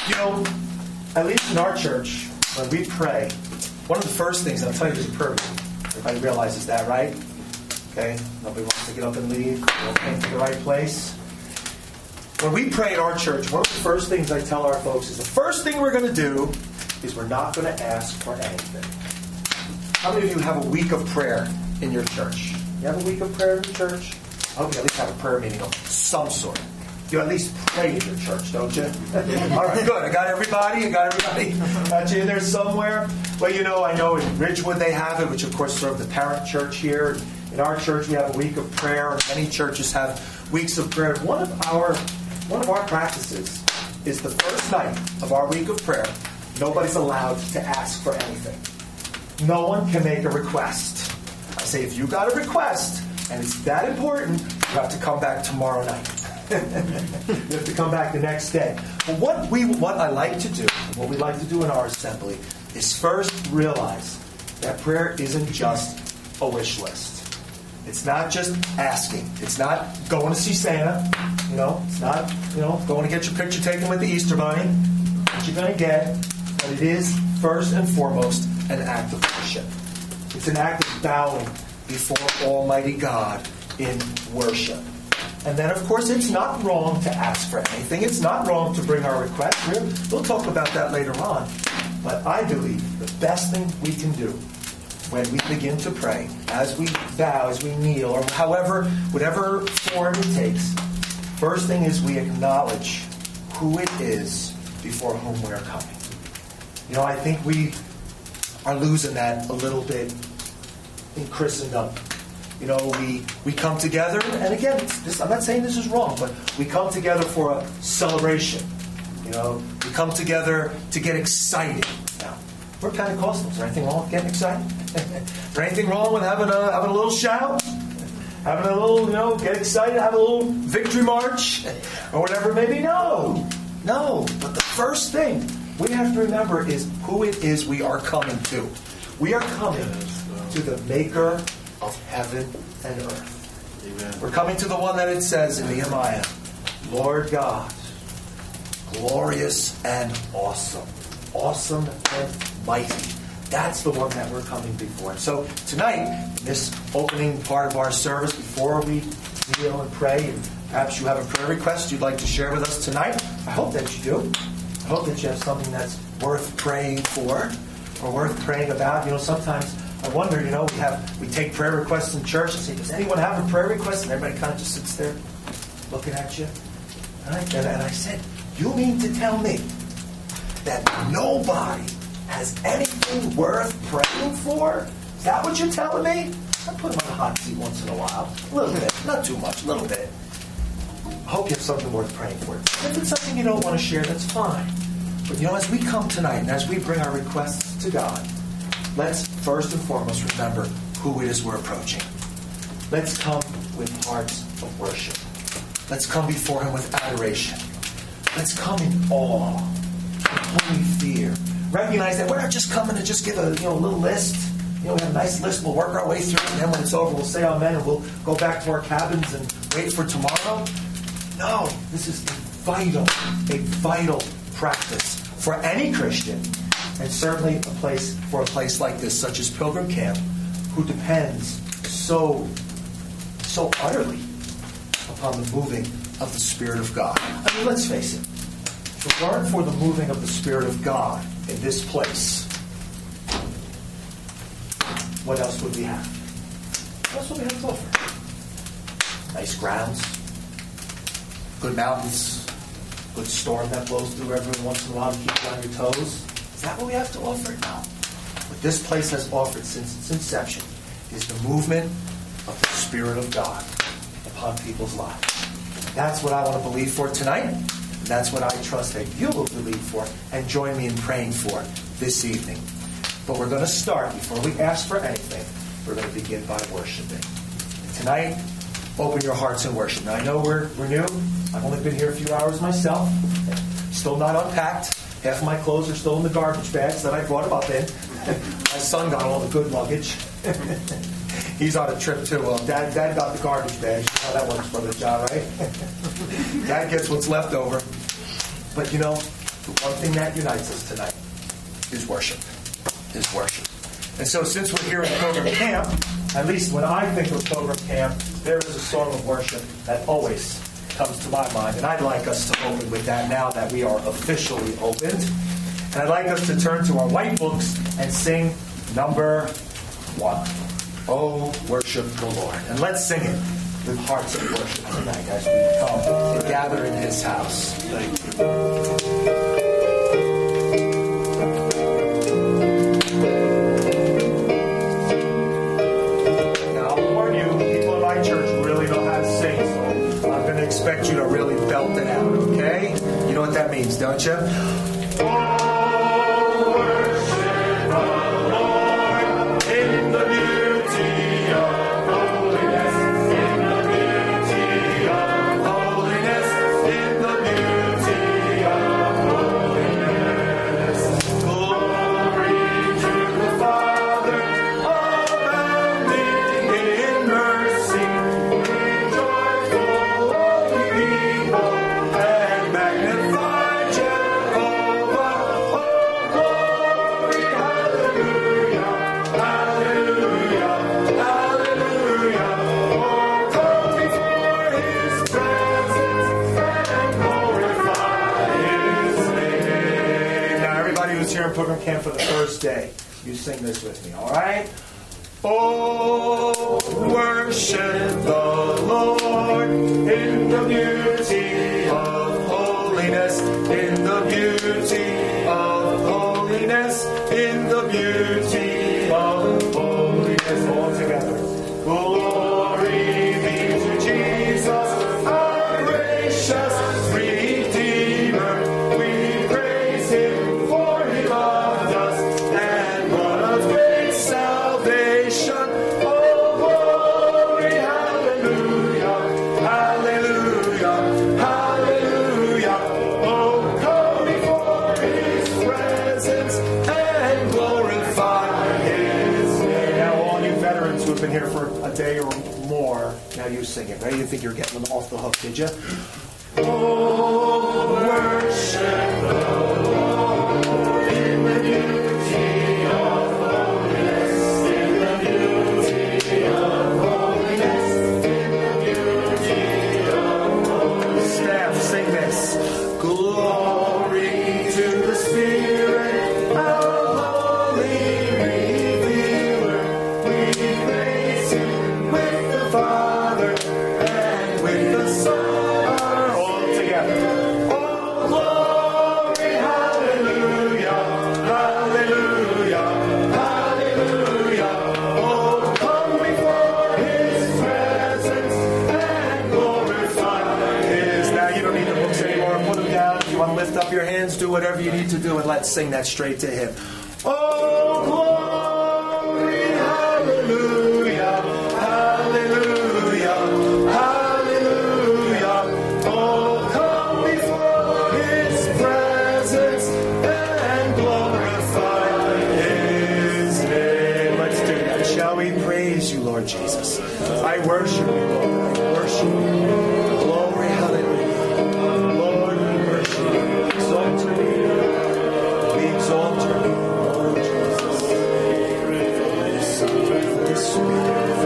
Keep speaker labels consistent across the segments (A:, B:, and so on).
A: You know, at least in our church, when we pray, one of the first things, I'll tell you, there's a prayer meeting. Everybody realizes that, right? Okay? Nobody wants to get up and leave. We all came to the right place. When we pray at our church, one of the first things I tell our folks is the first thing we're going to do is we're not going to ask for anything. How many of you have a week of prayer in your church? You have a week of prayer in your church? I hope you at least have a prayer meeting of some sort. You at least pray in your church, don't you? All right, good. I got everybody. Got you in there somewhere. Well, you know, I know in Ridgewood they have it, which of course serve the parent church here. In our church, we have a week of prayer, and many churches have weeks of prayer. One of our practices is the first night of our week of prayer, nobody's allowed to ask for anything. No one can make a request. I say, if you got a request and it's that important, you have to come back tomorrow night. You have to come back the next day. But what I like to do, what we like to do in our assembly, is first realize that prayer isn't just a wish list. It's not just asking. It's not going to see Santa. You know, it's not, going to get your picture taken with the Easter Bunny. What you're going to get. But it is, first and foremost, an act of worship. It's an act of bowing before Almighty God in worship. And then, of course, it's not wrong to ask for anything. It's not wrong to bring our requests. We'll talk about that later on. But I believe the best thing we can do when we begin to pray, as we bow, as we kneel, or whatever form it takes, first thing is we acknowledge who it is before whom we're coming. You know, I think we are losing that a little bit in Christendom. You know, we come together, and again, I'm not saying this is wrong, but we come together for a celebration. You know, we come together to get excited. Now, we're Pentecostals. Is there anything wrong with getting excited? Is there anything wrong with having a little shout? Having a little, get excited, have a little victory march? Or whatever it may be? No. But the first thing we have to remember is who it is we are coming to. We are coming to the Maker of heaven and earth. Amen. We're coming to the one that it says in Nehemiah, Lord God, glorious and awesome. Awesome and mighty. That's the one that we're coming before. And so tonight, in this opening part of our service, before we kneel and pray, and perhaps you have a prayer request you'd like to share with us tonight, I hope that you do. I hope that you have something that's worth praying for or worth praying about. You know, sometimes I wonder, we take prayer requests in church and say, does anyone have a prayer request? And everybody kind of just sits there looking at you. And I said, you mean to tell me that nobody has anything worth praying for? Is that what you're telling me? I put them on the hot seat once in a while. A little bit. Not too much. A little bit. I hope you have something worth praying for. If it's something you don't want to share, that's fine. But as we come tonight and as we bring our requests to God, let's first and foremost remember who it is we're approaching. Let's come with hearts of worship. Let's come before Him with adoration. Let's come in awe, holy fear. Recognize that we're not just coming to just give a little list. We have a nice list. We'll work our way through it, and then when it's over, we'll say amen, and we'll go back to our cabins and wait for tomorrow. No, this is a vital practice for any Christian, and certainly for a place like this, such as Pilgrim Camp, who depends so utterly upon the moving of the Spirit of God. I mean, let's face it. If it weren't for the moving of the Spirit of God in this place, what else would we have? What else would we have to offer? Nice grounds, good mountains, good storm that blows through every once in a while to keep you on your toes. Is that what we have to offer? No. What this place has offered since its inception is the movement of the Spirit of God upon people's lives. That's what I want to believe for tonight. And that's what I trust that you will believe for and join me in praying for this evening. But we're going to start, before we ask for anything, we're going to begin by worshiping. And tonight, open your hearts and worship. Now, I know we're new. I've only been here a few hours myself. Still not unpacked. Half of my clothes are still in the garbage bags that I brought them up in. My son got all the good luggage. He's on a trip too. Well, Dad got the garbage bags. You know how that works, Brother John, right? Dad gets what's left over. But The one thing that unites us tonight is worship. Is worship. And so since we're here at Pilgrim Camp, at least when I think of Pilgrim Camp, there is a song of worship that always comes to my mind. And I'd like us to open with that now that we are officially opened. And I'd like us to turn to our white books and sing number 1. Oh, worship the Lord. And let's sing it with hearts of worship tonight as we come to gather in His house. Thank you. Expect you to really belt it out, okay? You know what that means, don't you? Oh, worship the Lord in the beauty of holiness, in the beauty of holiness, in the beauty of holiness. Glory to the Father, abounding in mercy. Here in Pilgrim Camp for the first day. You sing this with me, all right? Oh, worship the Lord in the beauty of holiness, in the beauty of holiness, in the beauty of holiness. All together. Glory be to Jesus, our gracious Redeemer. We praise Him. Been here for a day or more. Now you sing it. Right? You think you're getting them off the hook, did you? Oh, worship the Lord in the beauty of holiness, in the beauty of holiness, in the beauty of holiness. Staff, sing this. Glory to the Spirit of holy Redeemer. We praise Him with the Father and with the Son. All together. Oh, glory, hallelujah, hallelujah, hallelujah. Oh, come before His presence and glorify His. Now you don't need the books anymore. Put them down. If you want to lift up your hands, do whatever you need to do, and let's sing that straight to Him. Oh, glory, hallelujah, hallelujah, hallelujah. Oh, come before His presence and glorify His name. Let's do that, shall we? Praise you, Lord Jesus. I worship you, Lord. I worship you. Glory, hallelujah. Lord, we worship you. We exalt your name. We exalt your name, Lord Jesus. Holy Spirit,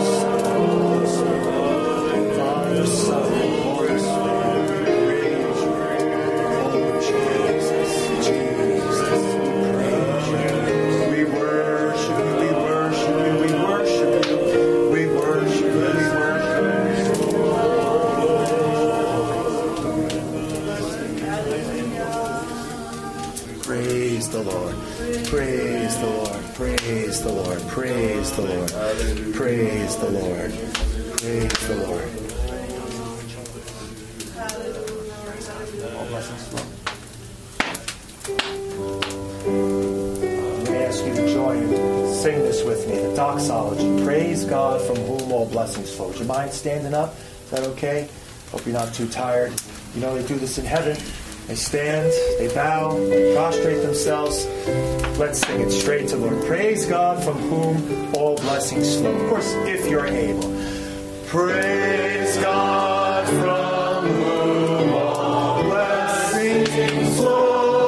A: Father, Son, and Holy Spirit. Praise you. Oh, Jesus, Jesus, praise you. We worship you, we worship you, we worship you, we worship you, we worship you. Praise the Lord. Praise the Lord. Praise the Lord. Praise the Lord. Praise the Lord. Praise the Lord. All blessings. I'm going to ask you to join and sing this with me. The doxology. Praise God from whom all blessings flow. Would you mind standing up? Is that okay? Hope you're not too tired. You know they do this in heaven. They stand, they bow, they prostrate themselves. Let's sing it straight to the Lord. Praise God from whom all blessings flow. Of course, if you're able. Praise God from whom all blessings flow.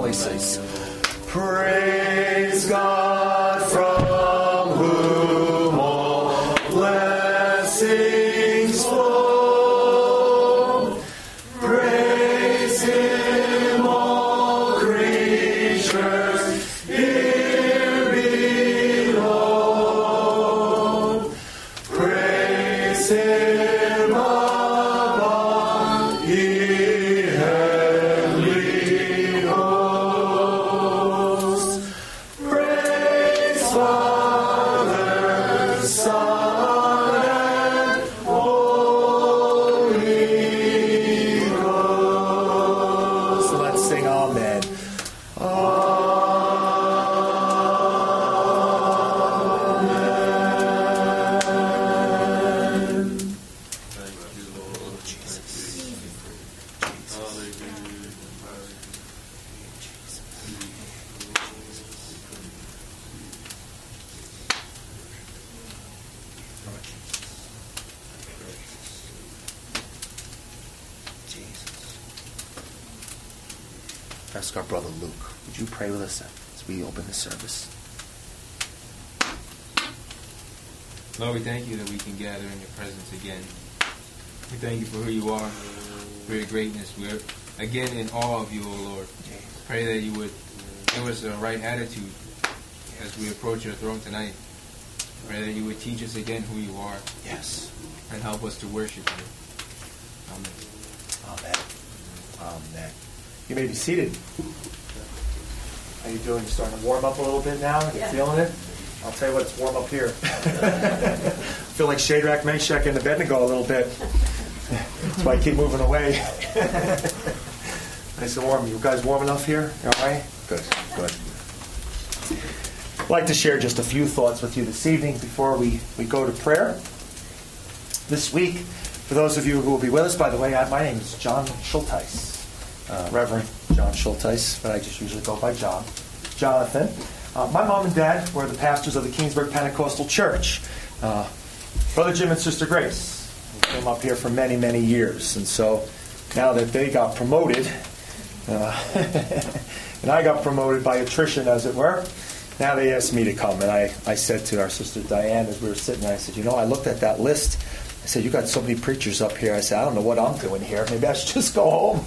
A: voices. Praise God from whom all blessings flow. Praise Him, all creatures here below. Praise Him above, ye heavenly hosts. Praise Father, Son, and Holy Ghost. Let's sing Amen. Ask our brother Luke, would you pray with us as we open the service?
B: Lord, we thank you that we can gather in your presence again. We thank you for who you are, for your greatness. We're again in awe of you, O Lord. Pray that you would give us the right attitude as we approach your throne tonight. Pray that you would teach us again who you are.
A: Yes.
B: And help us to worship you. Amen.
A: Amen. Amen. You may be seated. How you doing? You starting to warm up a little bit now? You feeling it? I'll tell you what, it's warm up here. Feel like Shadrach, Meshach, and Abednego a little bit. That's why I keep moving away. Nice and warm. You guys warm enough here? You all right? Good. Good. I'd like to share just a few thoughts with you this evening before we go to prayer. This week, for those of you who will be with us, by the way, my name is John Schulteis. Reverend John Schulteis, but I just usually go by John. Jonathan. My mom and dad were the pastors of the Kingsburg Pentecostal Church. Brother Jim and Sister Grace came up here for many, many years. And so now that they got promoted, and I got promoted by attrition, as it were, now they asked me to come. And I said to our sister Diane as we were sitting there, I said, I looked at that list. I said, you got so many preachers up here. I said, I don't know what I'm doing here. Maybe I should just go home.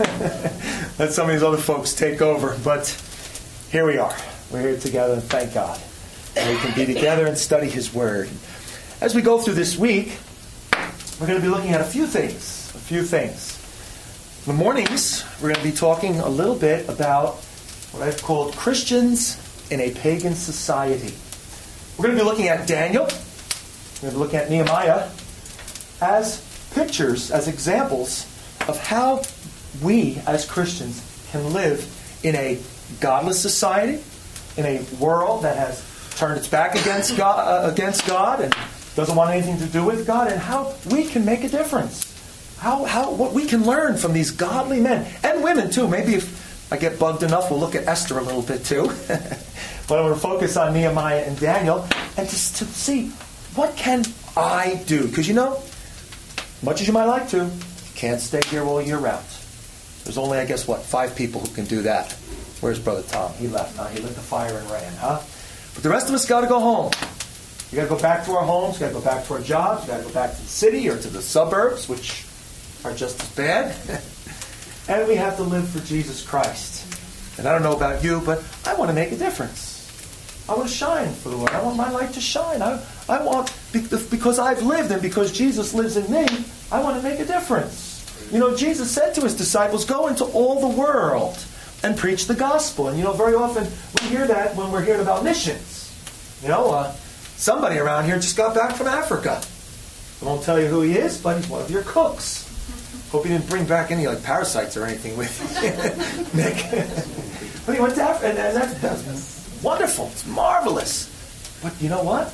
A: Let some of these other folks take over. But here we are. We're here together, and thank God. And we can be together and study His Word. As we go through this week, we're going to be looking at a few things. In the mornings, we're going to be talking a little bit about what I've called Christians in a pagan society. We're going to be looking at Daniel. We're going to be looking at Nehemiah as pictures, as examples of how we as Christians can live in a godless society, in a world that has turned its back against God and doesn't want anything to do with God, and how we can make a difference. What we can learn from these godly men and women too. Maybe if I get bugged enough, we'll look at Esther a little bit too. But I want to focus on Nehemiah and Daniel and just to see what can I do. Because much as you might like to, you can't stay here all year round. There's only, 5 people who can do that. Where's Brother Tom? He left, huh? He lit the fire and ran, huh? But the rest of us got to go home. We got to go back to our homes. We got to go back to our jobs. We got to go back to the city or to the suburbs, which are just as bad. And we have to live for Jesus Christ. And I don't know about you, but I want to make a difference. I want to shine for the Lord. I want my light to shine. I want, because I've lived and because Jesus lives in me, I want to make a difference. Jesus said to His disciples, go into all the world and preach the gospel. And very often we hear that when we're hearing about missions. Somebody around here just got back from Africa. I won't tell you who he is, but he's one of your cooks. Hope he didn't bring back any parasites or anything with him, Nick. But he went to Africa, and that's wonderful. It's marvelous. But you know what?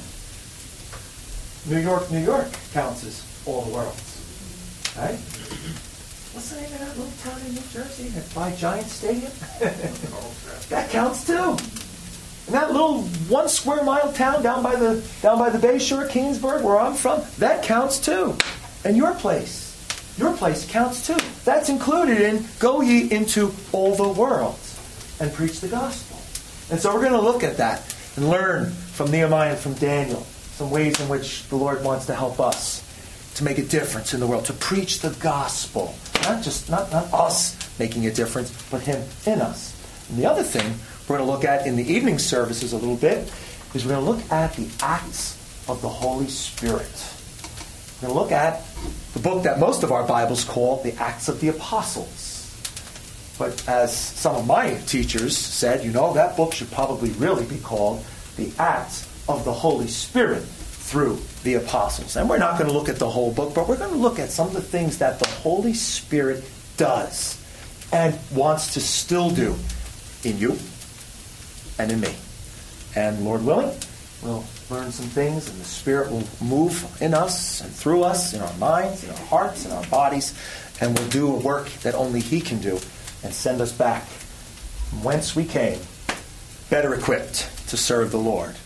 A: New York counts as all the world. Right? What's the name of that little town in New Jersey by Giant Stadium? That counts too. And that little 1 square mile town down by the Bay Shore, Kingsburg, where I'm from, that counts too. And your place counts too. That's included in go ye into all the world. and preach the gospel. And so we're going to look at that and learn from Nehemiah and from Daniel some ways in which the Lord wants to help us to make a difference in the world, to preach the gospel. Not us making a difference, but Him in us. And the other thing we're going to look at in the evening services a little bit is we're going to look at the acts of the Holy Spirit. We're going to look at the book that most of our Bibles call the Acts of the Apostles. But as some of my teachers said, that book should probably really be called the Acts of the Holy Spirit through the Apostles. And we're not going to look at the whole book, but we're going to look at some of the things that the Holy Spirit does and wants to still do in you and in me. And Lord willing, we'll learn some things, and the Spirit will move in us and through us, in our minds, in our hearts, in our bodies, and we'll do a work that only He can do and send us back from whence we came, better equipped to serve the Lord.